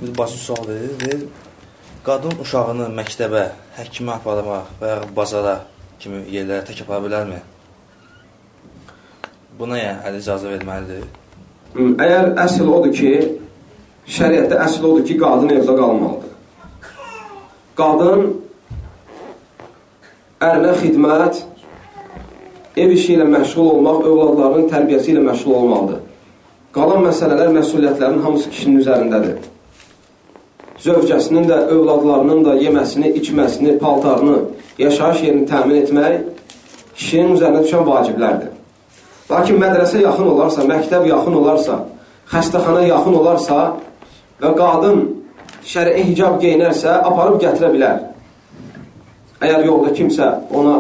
bir basit sual verir. Qadın uşağını məktəbə, həkimə aparmaq və ya bazara kimi yerlərə tək apara bilərmi? Buna əli icazə verməlidir. Əgər əsl odur ki, şəriətdə əsl odur ki, qadın evdə qalmalıdır. Qadın ərinə xidmət, ev işi ilə məşğul olmaq, övladlarının tərbiyəsi ilə məşğul olmalıdır. Qalan məsələlər, məsuliyyətlərin hamısı kişinin üzərindədir. Zövcəsinin də, övladlarının da yeməsini, içməsini, paltarını, yaşayış yerini təmin etmək kişinin üzərinə düşən vaciblərdir. Lakin mədrəsə yaxın olarsa, məktəb yaxın olarsa, xəstəxana yaxın olarsa və qadın şəri'i hicab geyinərsə, aparıb gətirə bilər. Əgər yolda kimsə onu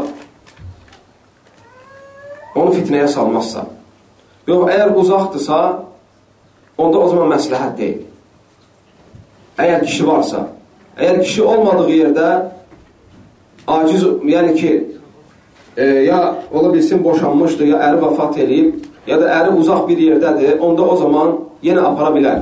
fitnəyə salmazsa. Yox, əgər uzaqdırsa, onda o zaman məsləhət deyil. Əgər kişi varsa, əgər kişi olmadığı yerdə aciz, yəni ki, ya ola bilsin boşanmışdır, ya əri vəfat edib, ya da əri uzaq bir yerdədir, onda o zaman yenə apara bilər.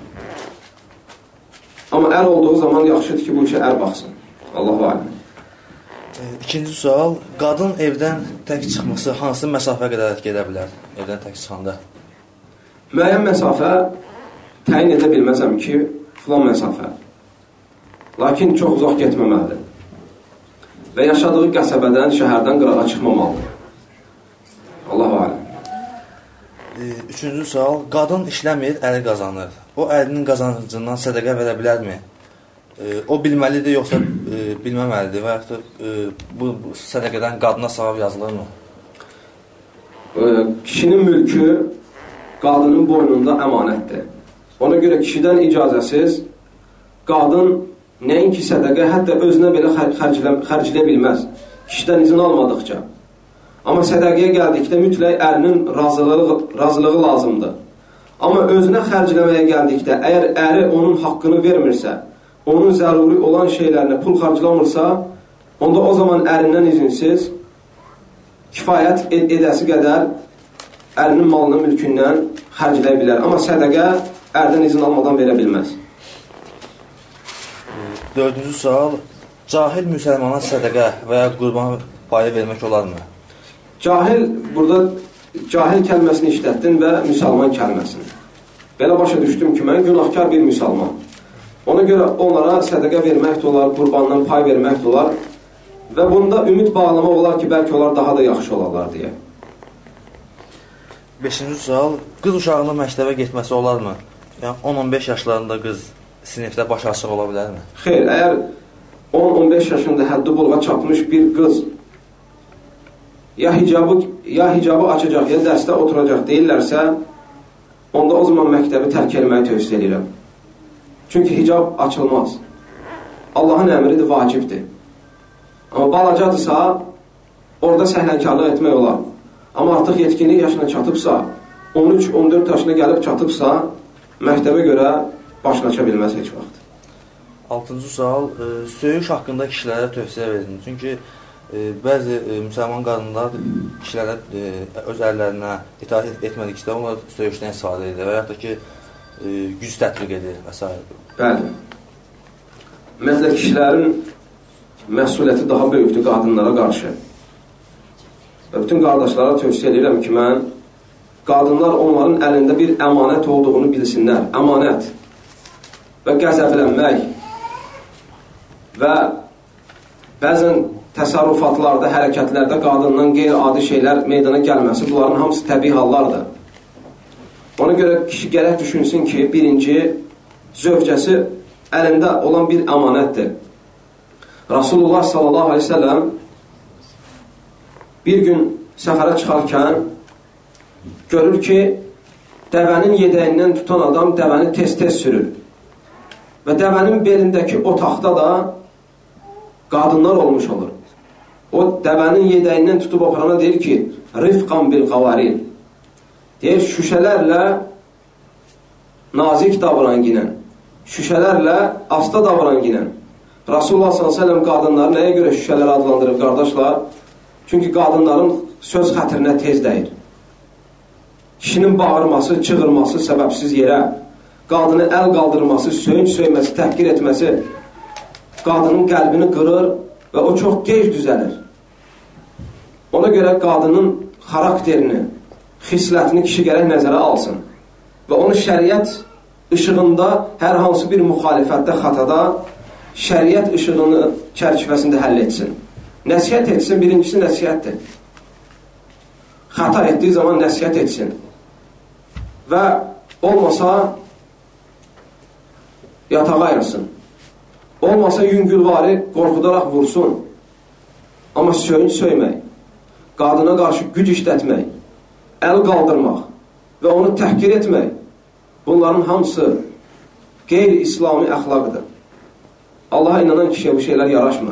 Amma ər olduğu zaman yaxşıdır ki, bu işə ər baxsın. Allahu aləm. İkinci sual, qadın evdən tək çıxması hansı məsafə qədər edə bilər, evdən tək çıxanda? Müəyyən məsafə təyin edə bilməzəm ki, filan məsafə. Lakin çox uzaq getməməlidir. Və yaşadığı qəsəbədən, şəhərdən qırağa çıxmamalıdır. Allahu aləm. Üçüncü sual, qadın işləmir, əri qazanır. O ərinin qazancından sədəqə verə bilərmi? O bilməlidir, yoxsa bilməməlidir və yaxud da bu sədəqədən qadına savab yazılırmı? Kişinin mülkü qadının boynunda əmanətdir. Ona görə kişidən icazəsiz qadın nəinki sədəqə, hətta özünə belə xərcləyə bilməz. Kişidən izin almadıqca. Amma sədəqəyə gəldikdə mütləq ərinin razılığı lazımdır. Amma özünə xərcləməyə gəldikdə, əgər əri onun haqqını vermirsə, onun zəruri olan şeylərinə pul xərclamırsa, onda o zaman ərindən izinsiz kifayət edəsi qədər ərinin malını, mülkündən xərcləyə bilər. Amma sədəqə ərdən izin almadan verə bilməz. Dördüncü sual, cahil müsəlmana sədəqə və ya qurban payı vermək olarmı? Burada cahil kəlməsini işlətdin və müsəlman kəlməsini. Belə başa düşdüm ki, mən günahkar bir müsəlman. Ona görə onlara sədəqə vermək də olar, qurbandan pay vermək də olar və bunda ümid bağlamaq olar ki, bəlkə onlar daha da yaxşı olarlar deyə. Beşinci sual, qız uşağının məktəbə getməsi olarmı? Yəni 10-15 yaşlarında qız sinifdə baş açıq ola bilərmi? Xeyr, əgər 10-15 yaşında həddi buluğa çatmış bir qız ya hicabı açacaq, ya dərsdə oturacaq deyirlərsə, onda o zaman məktəbi tərk etməyi tövsiyə edirəm. Çünki hicab açılmaz. Allahın əmridir, vacibdir. Amma balacadırsa, orada səhlənkarlıq etmək olar. Amma artıq yetkinlik yaşına çatıbsa, 13-14 yaşına gəlib çatıbsa, məktəbə görə başına aça bilməz heç vaxt. Altıncı sual, söyüş haqqında kişilərə tövsiyə verin. Çünki bəzi müsəlman qadınlar kişilərə öz ərlərinə itaat etmədikdə onlar söyüşdən istifadə edir və yaxud da ki, güc tətbiq edir və s. Bəli. Ümumiyyətlə, kişilərin məsuliyyəti daha böyükdür qadınlara qarşı. Və bütün qardaşlara tövsiyə edirəm ki, mən qadınlar onların əlində bir əmanət olduğunu bilsinlər. Əmanət və qəzəblənmək və bəzən təsərrüfatlarda, hərəkətlərdə qadından qeyri-adi şeylər meydana gəlməsi, bunların hamısı təbii hallardır. Ona görə kişi gərək düşünsün ki, birinci, zövcəsi əlində olan bir əmanətdir. Rasulullah sallallahu aleyhi ve sellem bir gün səfərə çıxarkən görür ki, dəvənin yedəyindən tutan adam dəvəni tez-tez sürür. Və dəvənin belindəki otaqda da qadınlar olmuş olur. O dəvənin yedəyindən tutub aparana deyir ki, rifqan bil qavaril. Deyir, şüşələrlə nazik davranginə, şüşələrlə asta davranginə. Rasulullah s.ə.v qadınları nəyə görə şüşələr adlandırır, qardaşlar? Çünki qadınların söz xətrinə tez dəyir. Kişinin bağırması, çığırması səbəbsiz yerə, qadını əl qaldırması, söyünç söyməsi, təhqir etməsi qadının qəlbini qırır və o çox gec düzəlir. Ona görə qadının xarakterini, xislətini kişi gərək nəzərə alsın və onu şəriət işığında hər hansı bir müxalifətdə, xatada şəriət işığını çərçivəsində həll etsin. Nəsihət etsin, birincisi nəsihətdir. Xata etdiyi zaman nəsihət etsin və olmasa yatağa ayırsın. Olmasa yüngülvari qorxudaraq vursun. Amma söyünç söymək, qadına qarşı güc işlətmək, əl qaldırmaq və onu təhqir etmək, bunların hamısı qeyri-İslami əxlaqdır. Allaha inanan kişiyə bu şeylər yaraşmır.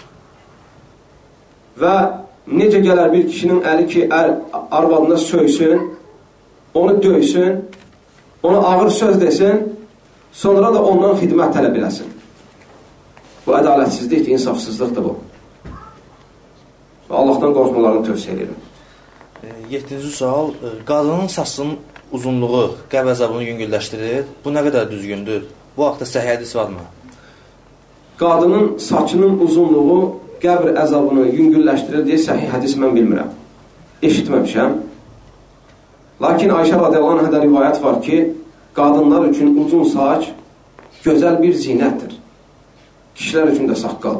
Və necə gələr bir kişinin əli ki, arvadına söysün, onu döysün, ona ağır söz desin, sonra da ondan xidmət tələb eləsin. Bu ədalətsizlikdir, insafsızlıqdır bu. Və Allahdan qorxmalarını tövsiyə edirəm. 7-ci sual, qadının saçının uzunluğu qəbr əzabını yüngülləşdirir. Bu nə qədər düzgündür? Bu haqda səhih hədis varmı? Qadının saçının uzunluğu qəbr əzabını yüngülləşdirir deyə səhih hədis mən bilmirəm. Eşitməmişəm. Lakin Ayşə radiyallahu anhədə rivayət var ki, qadınlar üçün uzun saç gözəl bir zinətdir. Kişilər üçün də saqqal.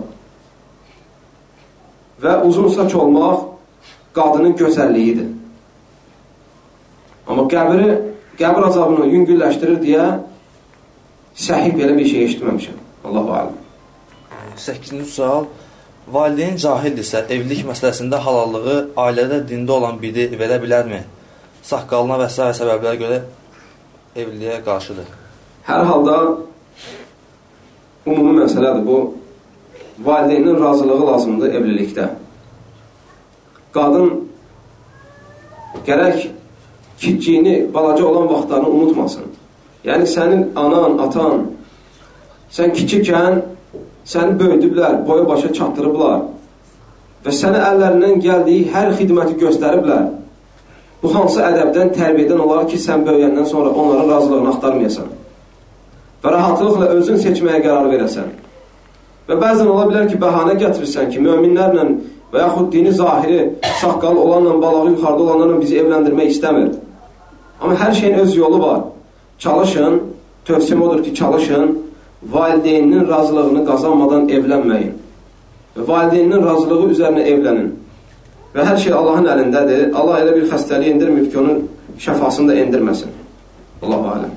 Və uzun saç olmaq qadının gözəlliyidir. Amma qəbr azabını yüngülləşdirir deyə səhih belə bir şey eşitməmişəm. Allahu aləm. 8-ci sual, valideyn cahildirsə, evlilik məsələsində halallığı ailədə dində olan biri verə bilərmi? Saqqalına və s. səbəblərə görə evliliyə qarşıdır. Hər halda ümumi məsələdir bu. Valideynin razılığı lazımdır evlilikdə. Qadın gərək kiçiyini, balaca olan vaxtlarını unutmasın. Yəni sənin anan, atan, sən kiçikən səni böyüdüblər, boya başa çatdırıblar və sənə əllərindən gəldiyi hər xidməti göstəriblər. Bu hansı ədəbdən, tərbiyədən olar ki, sən böyüyəndən sonra onların razılığını axtarmayasan və rahatlıqla özün seçməyə qərar verəsən. Və bəzən ola bilər ki, bəhanə gətirirsən ki, möminlərlə və yaxud dini zahiri saqqal olanla, balağı yuxarıda olanlarla bizi evləndirmək istəmir. Amma hər şeyin öz yolu var. Çalışın, tövsiyəm odur ki, çalışın, valideyninin razılığını qazanmadan evlənməyin. Və valideyninin razılığı üzərinə evlənin. Və hər şey Allahın əlindədir. Allah elə bir xəstəliyi indirməyib ki, onun şəfasını da indirməsin. Allahu aləm.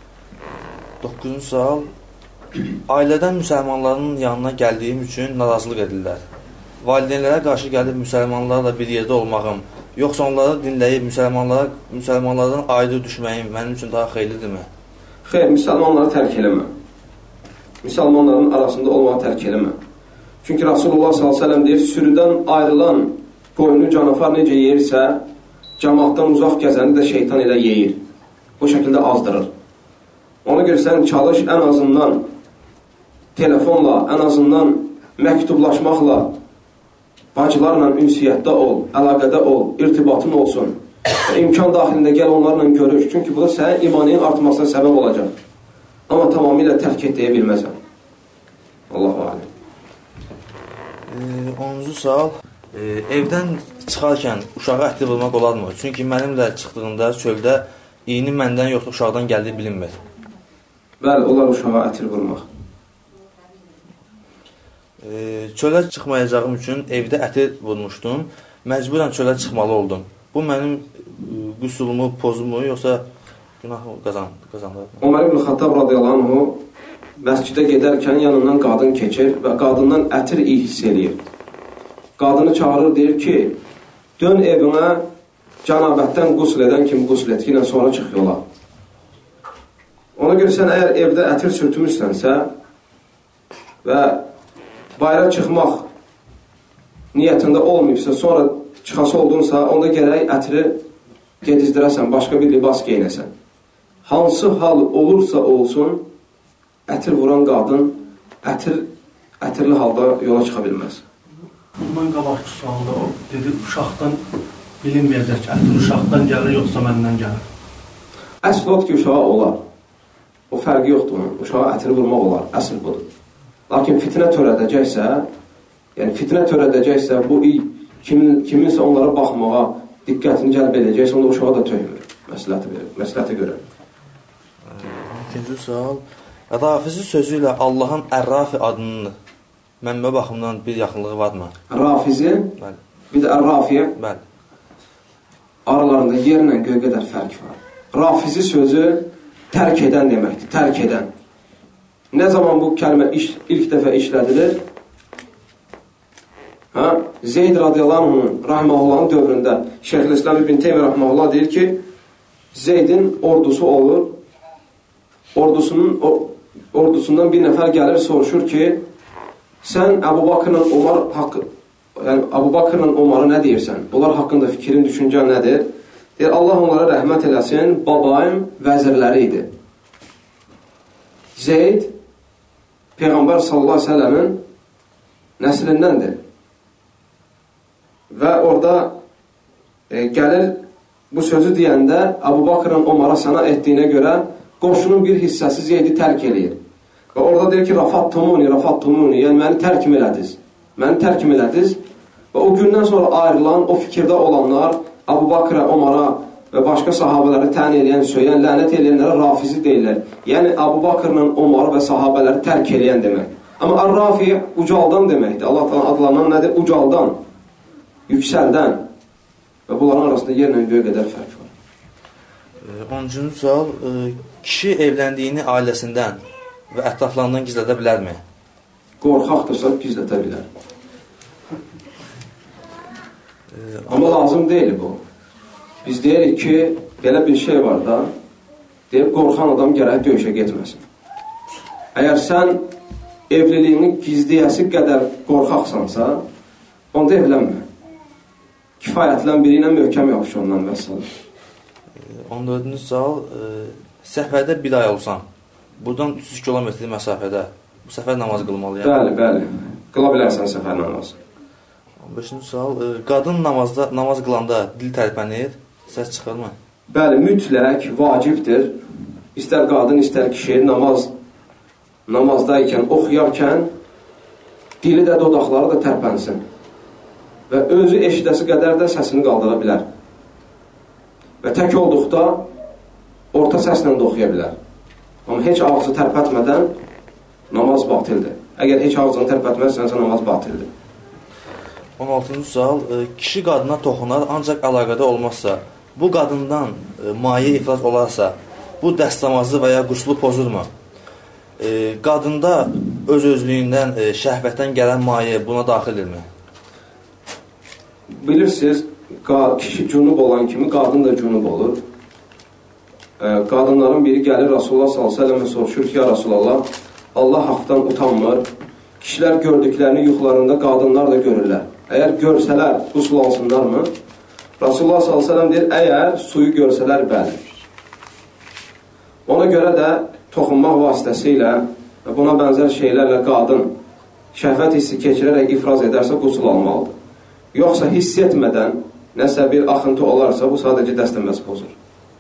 9-cu sual, ailədən müsəlmanların yanına gəldiyim üçün narazılıq edirlər. Valideynlərə qarşı gəlib müsəlmanlarla bir yerdə olmağım, yoxsa onları dinləyib müsəlmanlardan ayrı düşməyim mənim üçün daha xeyirlidirmi? Xeyr, müsəlmanları tərk eləmə. Müsəlmanların arasında olmağı tərk eləmə. Çünki Rasulullah s.ə.v deyir, sürüdən ayrılan qoyunu canafar necə yeyirsə, cəmaatdan uzaq gəzəni də şeytan elə yeyir. Bu şəkildə azdırır. Ona görə sən çalış, ən azından telefonla, ən azından məktublaşmaqla bacılarla ünsiyyətdə ol, əlaqədə ol, irtibatın olsun. Və imkan daxilində gəl onlarla görüş. Çünki bu da sənin imanın artmasına səbəb olacaq. Amma tamamilə tərk et deyə bilməzəm. Allahu aləm. 10-cu sual, evdən çıxarkən uşağı ətli vurmaq olarmı? Çünki mənimlə çıxdığında çöldə iyini məndən yoxsa uşaqdan gəldiyi bilinmir. Bəli, olar uşağa ətir vurmaq. Çölə çıxmayacağım üçün evdə ətir vurmuşdum. Məcburən çölə çıxmalı oldum. Bu mənim qüsulumu, pozumu, yoxsa günahı qazandı? Ömər ibn Xattab radiyallahu anhu məscidə gedərkən yanından qadın keçir və qadından ətir iyi hiss edir. Qadını çağırır, deyir ki, dön evinə canabətdən qusl edən kimi qusl et, yine sonra çıx yola. Ona görə sən əgər evdə ətir sürtmüşsənsə və bayra çıxmaq niyyətində olmayıbsa, sonra çıxası oldunsa, onda gərək ətiri gedizdirəsən, başqa bir libas geyinəsən. Hansı hal olursa olsun, ətir vuran qadın ətirli halda yola çıxa bilməz. Bundan qabaqçı sualda o dedi, uşaqdan bilinməyəcək ki, ətir uşaqdan gəlir, yoxsa məndən gəlir. Əsl ot ki, uşağa olar. o fərqi yoxdur onun. Uşağa ətini vurmaq olar, əsl budur. Lakin fitnə törədəcəksə, yəni fitnə törədəcəksə, bu kiminsə onlara baxmağa, diqqətini cəlb edəcəksə, onda uşağa da töymür, məsləhətə görə. İkinci sual. Rafizi sözü ilə Allahın Ər-Rafi adının mənbə baxımından bir yaxınlığı varmı? Rafizi, bəli. Bir də Ər-Rafiyə. Bəli. Aralarında yerlə göy qədər fərq var. Rafizi sözü tərk edən deməkdir, tərk edən. Nə zaman bu kəlmə ilk dəfə işlədilir? Zeyd radiyallahu anh, rahimahullahın dövründə Şeyxülislam İbn Teymiyyə rahimahullah deyir ki, Zeydin ordusu olur, ordusundan bir nəfər gəlir, soruşur ki, sən Əbu Bakrla Umar'a nə deyirsən? Onlar haqqında fikrin, düşüncən nədir? Deyir, Allah onlara rəhmət eləsin, babayım vəzirləri idi. Zeyd, Peyğəmbər sallallahu aleyhi ve sellemin nəslindəndir. Və orada gəlir, bu sözü deyəndə Əbu Bakrın Umar'a sana etdiyinə görə qoşunun bir hissəsi Zeydi tərk eləyir. Və orada deyir ki, Rafattumuni, yəni məni tərkim elədiniz. Və o gündən sonra ayrılan, o fikirdə olanlar Əbu Bakrə, Umar'a və başqa sahabələri tən eləyən, söyləyən, lənət eləyənlərə rafizi deyirlər. Yəni, Əbu Bakrla Umar'ı və sahabələri tərk eləyən demək. Amma Ər-Rafi ucaldan deməkdir. Allah adlanan nədir? Ucaldan, yüksəldən. Və bunların arasında yerlə göy qədər fərq var. 10-cu sual. Kişi evləndiyini ailəsindən və ətraflarından gizlədə bilərmi? Qorxaqdırsa gizlədə bilər. Amma lazım deyil bu. Biz deyirik ki, belə bir şey var da, deyib, qorxan adam gərək döyüşə getməsin. Əgər sən evliliyinin gizliyəsi qədər qorxaqsansa, onda evlənmə. Kifayətlən biri ilə möhkəm yapış ondan vəssalam. 14-cü sual. Səfərdə bir ay olsam, buradan 300 kilometr məsafədə bu səfər namazı qılmalıyam. Bəli. Qıla bilərsən səfər namazı. 15-ci sual. Qadın namaz qılanda dil tərpənir, səs çıxırmı? Bəli, mütləq, vacibdir. İstər qadın, istər kişi namazdaykən, oxuyarkən dili də, dodaqları da tərpənsin. Və özü eşidəsi qədər də səsini qaldıra bilər. Və tək olduqda orta səslə də oxuya bilər. Amma heç ağzı tərpətmədən namaz batildir. Əgər heç ağzını tərpətməzsənsə namaz batildir. 16-cı sual. Kişi qadına toxunar, ancaq əlaqədə olmazsa, bu qadından maye ifraz olarsa, bu dəstəmazı və ya quslu pozurmu? Qadında öz-özlüyündən, şəhvətdən gələn maye buna daxildirmi? Bilirsiniz, kişi cünub olan kimi qadın da cünub olur. Qadınların biri gəlir Rasulullah s.ə.və soruşur ki, ya Rasulallah, Allah haqdan utanmır. Kişilər gördüklərini yuxularında qadınlar da görürlər. Əgər görsələr, qusul alsınlarmı? Rasulullah s.ə.v deyir, əgər suyu görsələr, bəli. Ona görə də toxunmaq vasitəsilə və buna bənzər şeylərlə qadın şəhvət hissi keçirərək ifraz edərsə, qusul almalıdır. Yoxsa hiss etmədən nəsə bir axıntı olarsa, bu sadəcə dəstəməz pozur.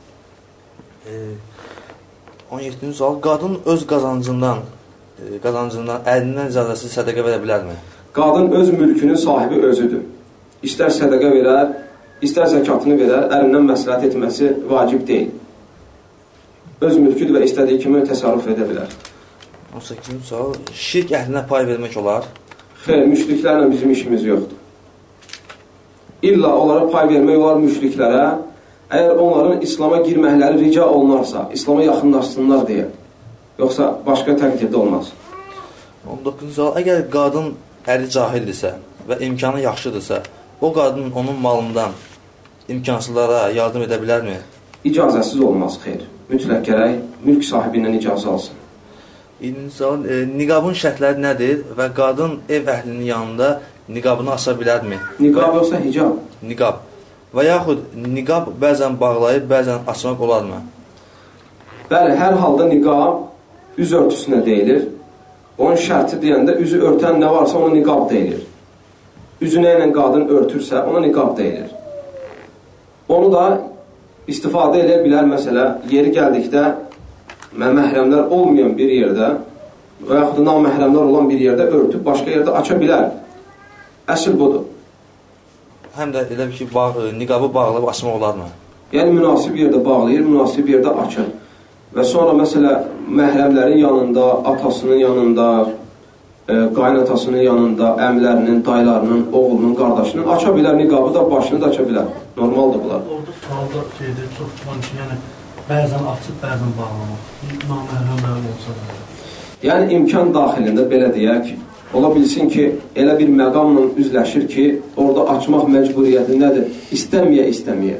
17-ci sual. Qadın öz qazancından əlindən icazəsiz sədəqə verə bilərmi? Qadın öz mülkünün sahibi özüdür. İstər sədəqə verər, istər zəkatını verər, əlindən məsləhət etməsi vacib deyil. Öz mülküdür və istədiyi kimi təsarruf edə bilər. 18-ci sual. Şirk əhlinə pay vermək olar? Xeyr, müşriklərlə bizim işimiz yoxdur. İlla onlara pay vermək olar müşriklərə, əgər onların İslama girməkləri rica olunarsa, İslama yaxınlaşsınlar deyə. Yoxsa başqa təqdirdə olmaz. 19-cu sual. Əgər qadın əli cahildirsə və imkanı yaxşıdırsa, o qadın onun malından imkansızlara yardım edə bilərmi? İcazəsiz olmaz, xeyr. Mütləq gərək mülk sahibindən icazə alsın. 20-ci sual. Niqabın şərtləri nədir və qadın ev əhlinin yanında niqabını aça bilərmi? Niqab yoxsa hicab? Niqab. Və yaxud niqab bəzən bağlayıb, bəzən açmaq olarmı? Bəli, hər halda niqab üz örtüsünə deyilir. Onun şərti deyəndə üzü örtən nə varsa ona niqab deyilir. Üzünə ilə qadın örtürsə ona niqab deyilir. Onu da istifadə edə bilər, məsələ, yeri gəldikdə məhrəmlər olmayan bir yerdə və yaxud da naməhrəmlər olan bir yerdə örtüb başqa yerdə aça bilər. Əsl budur. Həm də elə ki, niqabı bağlayıb açmaq olarmı? Yəni, münasib yerdə bağlayır, münasib yerdə açır. Və sonra, məsələ, məhrəmlərin yanında, atasının yanında, qaynatasının yanında, əmlərinin, dayılarının, oğlunun, qardaşının aça bilər, niqabı da, başını da aça bilər. Normaldır bunlar. Orada sualda çox tutan ki, yəni, bəzən açıb, bəzən bağlamaq. Naməhrəmlər olsa da. Yəni, imkan daxilində belə deyək, ola bilsin ki, elə bir məqamla üzləşir ki, orada açmaq məcburiyyəti nədir? İstəməyə.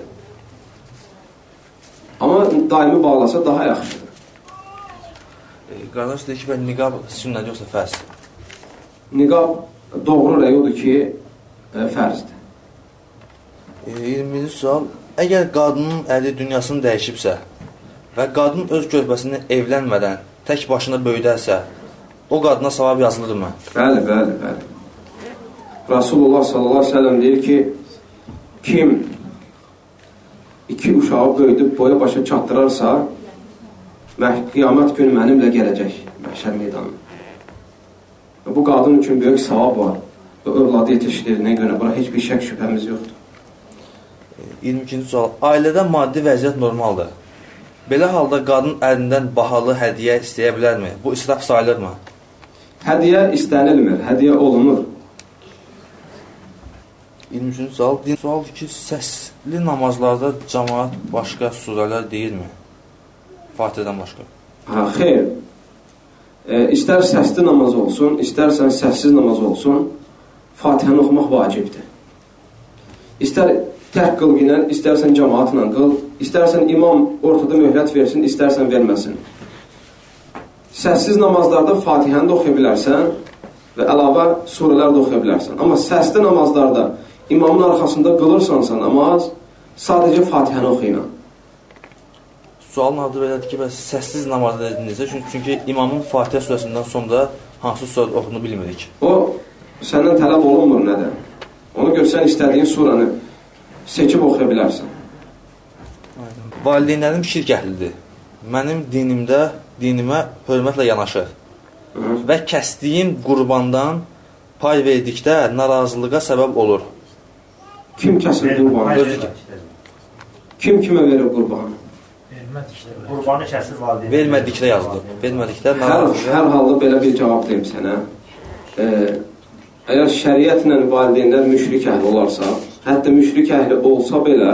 Amma daimi bağlasa daha yaxşıdır. Qardaş deyir ki, niqab sünnət yoxsa fərz? Niqab doğru rəy odur ki, fərzdir. 20-ci sual. Əgər qadının əli dünyasını dəyişibsə və qadın öz körpəsini evlənmədən tək başına böyüdərsə, o qadına savab yazılırmı? Bəli. Rasulullah s.a.v. deyir ki, kim iki uşağı böyüdüb boya başa çatdırarsa, qiyamət günü mənimlə gələcək məhşər meydanına. Bu qadın üçün böyük savab var. Övladı yetişdirdiyinə görə buna heç bir şək şübhəmiz yoxdur. 22-ci sual. Ailədə maddi vəziyyət normaldır. Belə halda qadın əlindən bahalı hədiyyə istəyə bilərmi? Bu israf sayılırmı? Hədiyyə istənilmir, hədiyyə olunur. 23-cü sual. Sualdır ki, səsli namazlarda cəmaat başqa surələr deyilmi? Fatihədən başqa. Xeyr. İstər səsli namaz olsun, istərsən səssiz namaz olsun, Fatihəni oxumaq vacibdir. İstər tək qıl günən, istərsən cəmaatla qıl, istərsən imam ortada möhlət versin, istərsən verməsin. Səssiz namazlarda Fatihəni də oxuya bilərsən və əlavə surələr də oxuya bilərsən. Amma səsli namazlarda imamın arxasında qılırsansa namaz, sadəcə Fatihəni oxuyla. Sualın adı belədir ki, səssiz namazda dedinizsə, çünki imamın Fatihə surəsindən sonra hansı surə oxunu bilmirik. O, səndən tələb olunmur nədən? Ona görə sən istədiyin surəni seçib oxuya bilərsən. Valideynlərim şirk əhlidir. Mənim dinimə hörmətlə yanaşır. Və kəsdiyim qurbandan pay verdikdə narazılığa səbəb olur. Kim kəsir qurbanı? Kim kimə verir qurbanı? Qurbanı kəsir valideyn. Vermədikdə yazılır. Vermədikdə hər halda belə bir cavab deyim sənə. Əgər şəriətlə valideynlər müşrik əhli olarsa, hətta müşrik əhli olsa belə,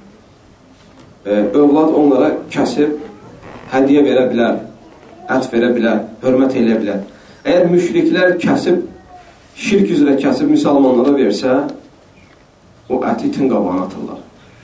övlad onlara kəsib hədiyyə verə bilər, ət verə bilər, hörmət eləyə bilər. Əgər müşriklər kəsib, şirk üzrə kəsib müsəlmanlara versə, o əti itin qabağına atırlar.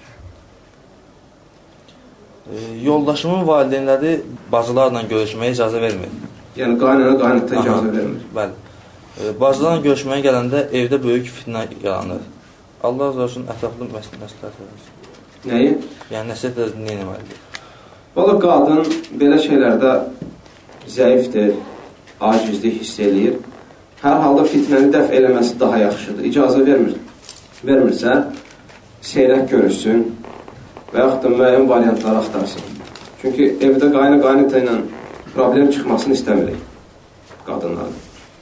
Yoldaşımın valideynləri bacılarla görüşməyə icazə vermir. Yəni, qaynata icazə vermir. Bəli. Bacılarla görüşməyə gələndə evdə böyük fitnə yaranır. Allah razı olsun, ətraflı məsləhət verir. Nəyi? Yəni, nəsiyyət nə etməlidir? Valla qadın belə şeylərdə zəifdir, acizlik hiss eləyir. Hər halda fitnəni dəf eləməsi daha yaxşıdır. İcazə vermirsə, seyrək görüşsün və yaxud da müəyyən variantları axtarsın. Çünki evdə qaynata ilə problem çıxmasını istəmirik qadınların.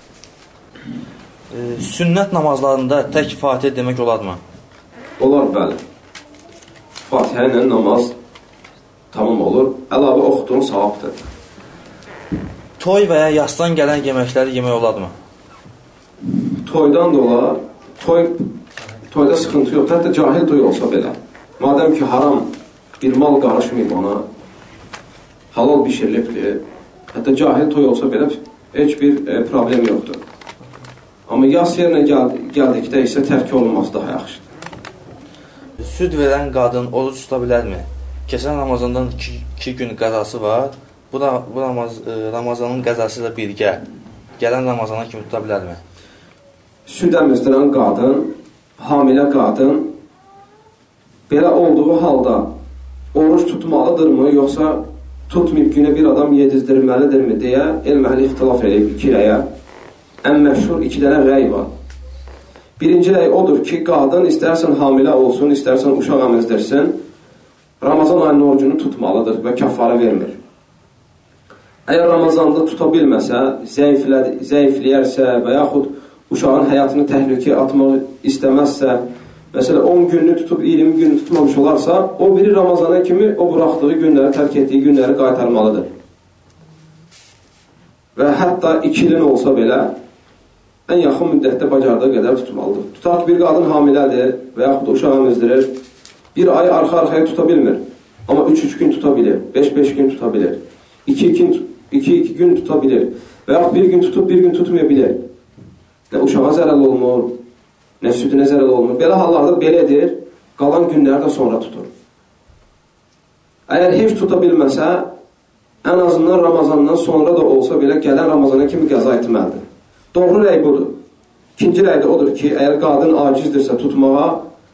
Sünnət namazlarında tək Fatihə demək olarmı? Olar, bəli. Fatihə ilə namaz tamam olur. Əlavə oxuduğun savabdır. Toy və ya yasdan gələn yeməkləri yemək olarmı? Toydan da olar. Toyda sıxıntı yoxdur. Hətta cahil toy olsa belə. Madəm ki, haram bir mal qarışmayıb ona, halal bişirilibdir. Hətta cahil toy olsa belə heç bir problem yoxdur. Amma yas yerinə gəldikdə isə tərk olunması daha yaxşıdır. Süd verən qadın oruç tuta bilərmi? Keçən Ramazandan 2 gün qəzası var. Bu Ramazanın qəzası ilə birgə gələn Ramazana kimi tuta bilərmi? Süd əmizdirən qadın, hamilə qadın belə olduğu halda oruç tutmalıdırmı, yoxsa tutmayıb günə bir adam yedizdirməlidirmi deyə elm əhli ixtilaf edib 2 rəyə. Ən məşhur 2 dənə rəy var. Birinci rəy odur ki, qadın istərsən hamilə olsun, istərsən uşaq əmizdirsin, Ramazan ayının orucunu tutmalıdır və kəffarə vermir. Əgər Ramazanda tuta bilməsə, zəifləyərsə və yaxud uşağın həyatını təhlükəyə atmaq istəməzsə, məsələn 10 gününü tutub 20 günü tutmamış olarsa, o biri Ramazana kimi o buraxdığı günləri, tərk etdiyi günləri qaytarmalıdır. Və hətta 2 ilin olsa belə ən yaxın müddətdə bacardığı qədər tutmalıdır. Tutaq ki, bir qadın hamilədir və yaxud uşaq əmizdirir, bir ay arxa-arxaya tuta bilmir. Amma 3-3 gün tuta bilir, 5-5 gün tuta bilir, 2-2 gün tuta bilir və yaxud bir gün tutub, bir gün tutmaya bilir. Nə uşağa zərəl olmur, nə südünə zərəl olmur. Belə hallarda belədir, qalan günləri də sonra tutur. Əgər heç tuta bilməsə, ən azından Ramazandan sonra da olsa belə gələn Ramazana kimi qəza etməlidir. Doğru rəy budur. İkinci rəy də odur ki, əgər qadın acizdirsə tutmağa,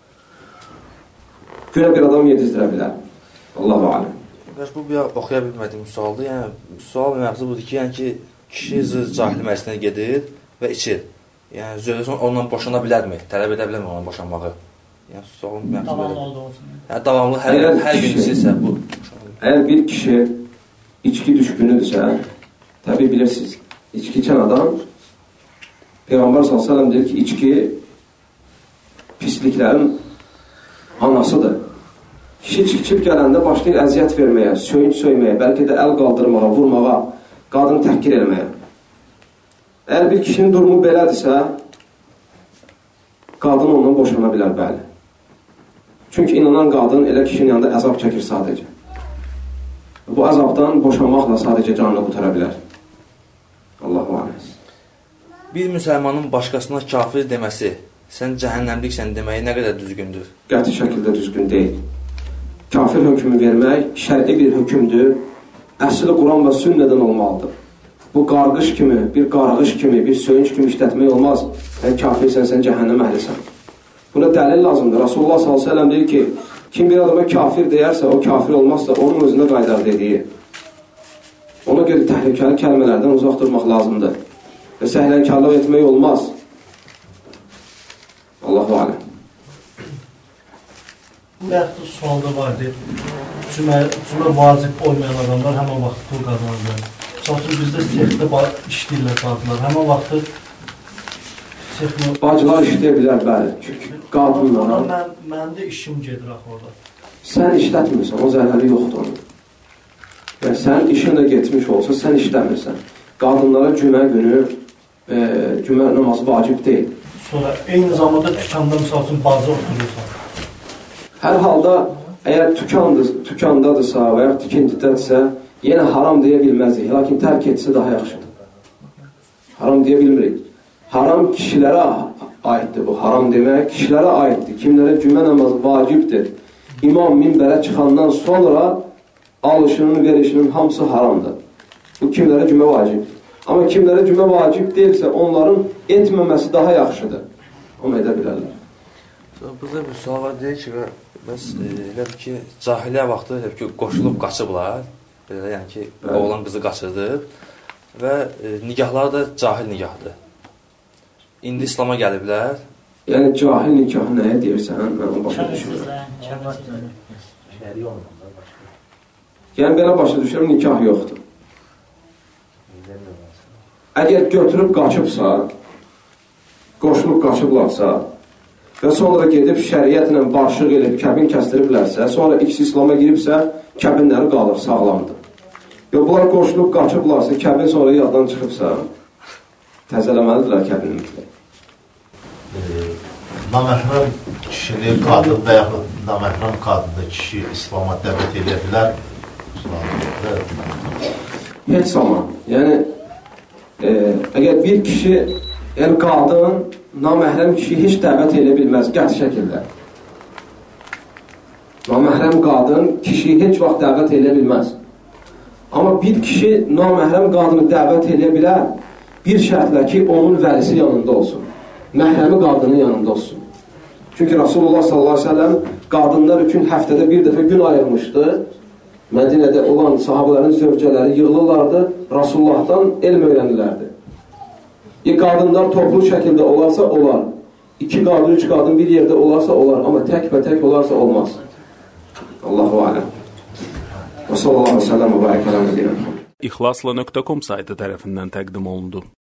günə bir adam yedizdirə bilər. Allahu aləm. Bu bir oxuya bilmədiyim sualdır. Yəni, sual məqsədi budur ki, kişi cahil məclisinə gedir və içir. Yəni, zövcəsi onunla boşana bilərmi? Tələb edə bilərmi onunla boşanmağı? Yəni, sualın məqsədi davamlı olduğu üçün. Yəni, davamlı hər gün içirsə bu. Əgər bir kişi içki düşkünüdürsə, təbii bilirsiniz, içki içən adam, Peyğəmbər s.ə.v deyir ki, içki pisliklərin anasıdır. Kişi içib gələndə başlayır əziyyət verməyə, söyünç söyməyə, bəlkə də əl qaldırmağa, vurmağa, qadını təhqir eləməyə. Əgər bir kişinin durumu belədirsə, qadın ondan boşana bilər, bəli. Çünki inanan qadın elə kişinin yanında əzab çəkir sadəcə. Bu əzabdan boşanmaqla sadəcə canını qutara bilər. Allahu aləm. Bir müsəlmanın başqasına kafir deməsi, sən cəhənnəmliksən deməyi nə qədər düzgündür? Qəti şəkildə düzgün deyil. Kafir hökmü vermək şər'i bir hökmdür. Əsli Quran və sünnədən olmalıdır. Bu qarğış kimi, bir söyünç kimi işlətmək olmaz. Sən kafirsən, sən cəhənnəm əhlisən. Buna dəlil lazımdır. Rasulullah s.ə.v deyir ki, kim bir adama kafir deyərsə, o kafir olmazsa, onun özünə qaydar dediyi. Ona görə təhlükəli kəlmələrdən uzaq durmaq lazımdır. Və səhlənkarlıq etmək olmaz. Allahu aləm. Bu yaxda sualda vardır. Cümə vacib olmayan adamlar həmən vaxt pul qazanırlar. Sonra bizdə sexdə işləyirlər qadınlar. Həmən vaxtı bacılar işləyə bilər, bəli. Çünki qadınlara... Mənim də işim gedir axı orada. Sən işlətmirsən, o zərəri yoxdur onun. Və sən işin də getmiş olsa, sən işləmirsən. Qadınlara cümə günü, cümə namazı vacib deyil. Sonra eyni zamanda tükanda misal üçün bazı oturursan. Hər halda, əgər tükandadırsa və ya tikintidədirsə, yenə haram deyə bilməzik. Lakin tərk etsə daha yaxşıdır. Haram deyə bilmirik. Haram kişilərə aiddir bu. Haram demək kişilərə aiddir. Kimlərə cümə namazı vacibdir. İmam minbərə çıxandan sonra alışının, verişinin hamısı haramdır. Bu kimlərə cümə vacibdir. Amma kimlərə cümə vacib deyilsə, onların etməməsi daha yaxşıdır. Onu edə bilərlər. Burada bir sual var, deyir ki, elə ki, cahiliyə vaxtı elə ki, qoşulub qaçıblar. Belə, yəni ki, oğlan qızı qaçırdı və nikahları da cahil nikahdır. İndi İslama gəliblər. Yəni, cahil nikahı nəyə deyirsən? Mən onu başa düşürəm. Yəni, belə başa düşürəm, nikah yoxdur. Əgər götürüb qaçıbsa, qoşulub qaçıblarsa və sonra gedib şəriətlə barışıq edib kəbin kəstiriblərsə, sonra ikisi İslama giribsə, kəbinləri qalır, sağlamdır. Bunlar qoşulub qaçıblarsa, kəbin sonra yaddan çıxıbsa, təzələməlidirlər kəbinliklə. Naməhrəm kişini qadın və yaxud naməhrəm qadında kişi İslama dəvət edə bilər. Heç zaman. Yəni, əgər bir kişi, yəni qadın, naməhrəm kişi heç dəvət edə bilməz, qəti şəkildə. Naməhrəm qadın kişi heç vaxt dəvət edə bilməz. Amma bir kişi naməhrəm qadını dəvət edə bilər, bir şərtlə ki, onun vəlisi yanında olsun. Məhrəmi qadının yanında olsun. Çünki Rasulullah s.ə.v qadınlar üçün həftədə bir dəfə gün ayırmışdı. Mədinədə olan sahabələrin zövcələri yığılırlardı, Rasulullahdan elm öyrənirlərdi. Qadınlar toplu şəkildə olarsa, olar. 2 qadın, 3 qadın bir yerdə olarsa, olar. Amma tək və tək olarsa, olmaz. Allahu aləm. Və sallallahu aleyhi və səlləm və bərəkələmə deyirəm. ixlasla.com saytı tərəfindən təqdim olundu.